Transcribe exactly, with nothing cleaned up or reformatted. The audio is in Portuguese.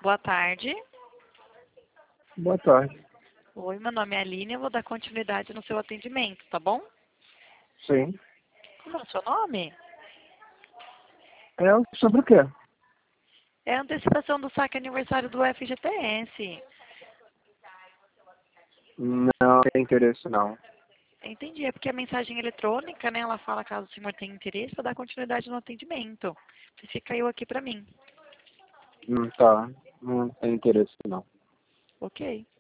Boa tarde. Boa tarde. Oi, meu nome é Aline, eu vou dar continuidade no seu atendimento, tá bom? Sim. Como é o seu nome? É sobre o quê? É a antecipação do saque aniversário do F G T S. Não tem interesse, não. Entendi, é porque a mensagem eletrônica, né, ela fala caso o senhor tenha interesse para dar continuidade no atendimento. Você caiu aqui para mim. Não tá. Não tem interesse, não. Ok.